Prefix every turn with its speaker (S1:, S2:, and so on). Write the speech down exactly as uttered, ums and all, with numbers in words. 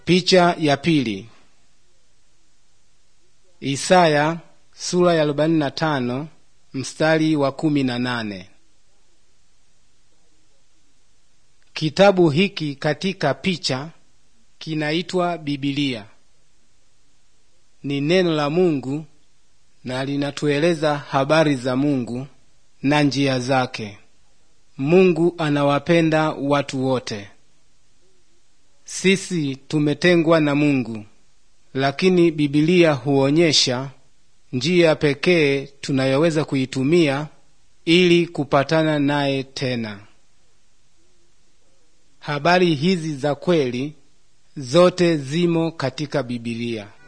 S1: Picha ya pili. Isaya sura ya arobaini na tano mstari wa kumi na nane. Kitabu hiki katika picha kinaitwa Biblia. Ni neno la Mungu na linatueleza habari za Mungu na njia zake. Mungu anawapenda watu wote. Sisi tumetengwa na Mungu, lakini Biblia huonyesha njia pekee tunayoweza kuitumia ili kupatana naye tena. Habari hizi za kweli zote zimo katika Biblia.